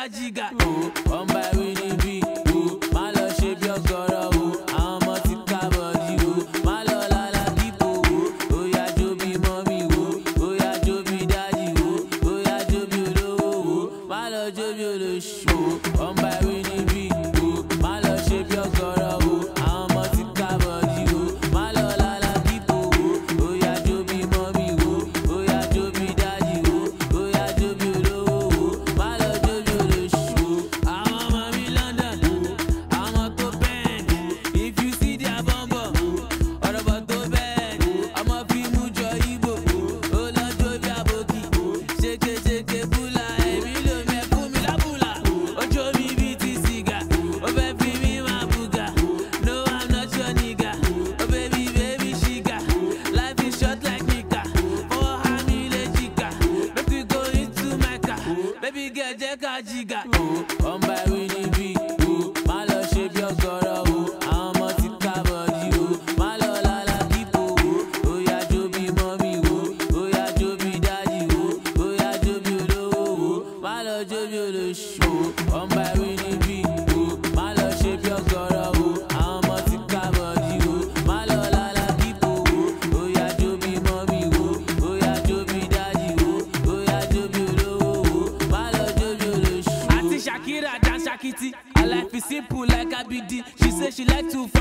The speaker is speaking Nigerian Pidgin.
jiga. One by winning be. My love shape your girl. I'm a tika body. My love la people. Oh yeah, Joby mommy. Oh yeah, Joby daddy. Oh yeah, Joby low. My love Joby the show. One by winning be. My love shape your girl. I'm a tika body. My love la people. Oh yeah, Joby mommy. Oh yeah, Joby daddy. Oh yeah, Joby low. My love Joby the show. I'm a mommy London. I'm a to bend. If you see their bumbo, or about to bend. I'm a film joy Igbo. Oh la Joby aboki. Shake bula. Emilio me fumi la bula. Oh Joby biti siga. Oh baby me ma buga. No I'm not your nigga. Oh baby shiga. Life is short like Nika. Oh hamile jika. Make we go into Mecca. Baby get jeka jiga. One by winning be. My love shape your girl. I'm a tika body. My love la people. Oh yeah, Joby mommy. Oh yeah, Joby daddy. Oh yeah, Joby low. My love Joby the show. One by winning be. My love shape your girl. I'm a tika body. My love la people. Oh yeah, Joby mommy. Oh yeah, Joby daddy. Oh yeah, Joby low. My love Joby the show. Auntie Shakira dance Shakiti. Her life is simple like ABD. She say she like to